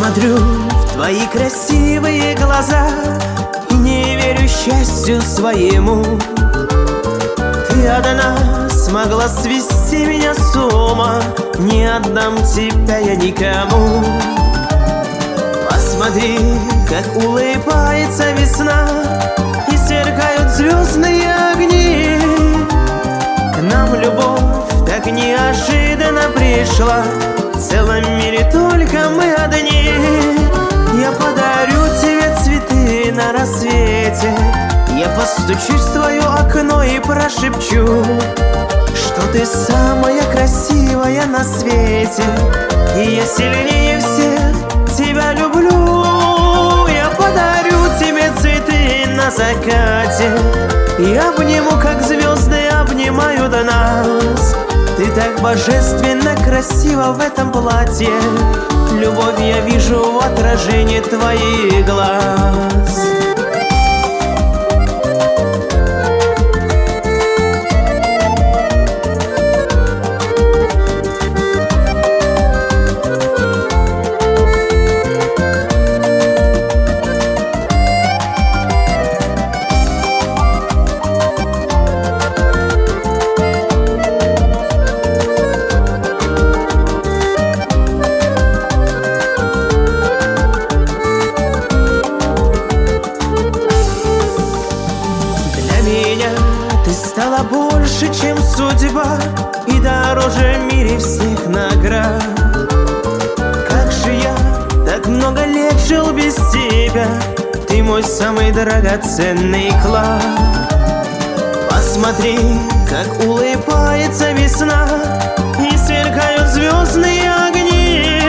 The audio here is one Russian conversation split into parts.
Смотрю в твои красивые глаза и не верю счастью своему. Ты одна смогла свести меня с ума, не отдам тебя я никому. Посмотри, как улыбается весна и сверкают звездные огни. К нам любовь так неожиданно пришла, в целом мире только мы одни. Я подарю тебе цветы на рассвете, я постучусь в твое окно и прошепчу, что ты самая красивая на свете, и я сильнее всех тебя люблю. Я подарю тебе цветы на закате и обниму, как звезды обнимают нас. Ты так божественно красива в этом платье, любовь я вижу в отражении твоих глаз. Ты стала больше, чем судьба, и дороже в мире всех наград. Как же я так много лет жил без тебя, ты мой самый драгоценный клад. Посмотри, как улыбается весна и сверкают звездные огни.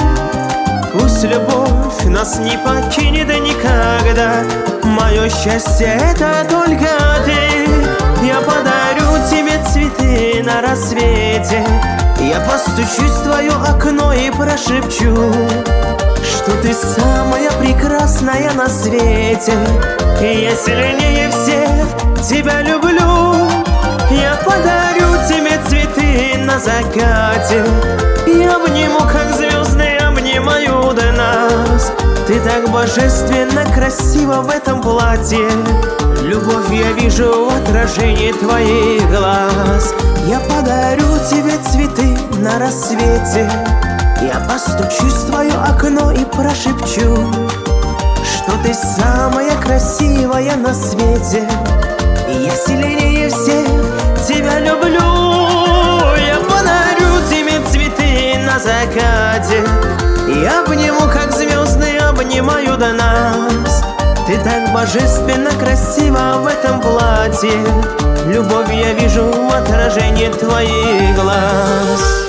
Пусть любовь нас не покинет никогда, мое счастье это только ты. Я подарю тебе цветы на рассвете, я постучусь в твое окно и прошепчу, что ты самая прекрасная на свете, и я сильнее всех тебя люблю. Я подарю тебе цветы на закате и обниму, как звезды обнимают нас. Ты так божественно красива в этом платье, любовь я вижу в отражении твоих глаз. Я подарю тебе цветы на рассвете, я постучусь в твое окно и прошепчу, что ты самая красивая на свете, и я сильнее всех тебя люблю. Я подарю тебе цветы на закате и обниму, как звезды обнимают нас. Ты так божественно красива в этом платье, любовь я вижу в отражении твоих глаз.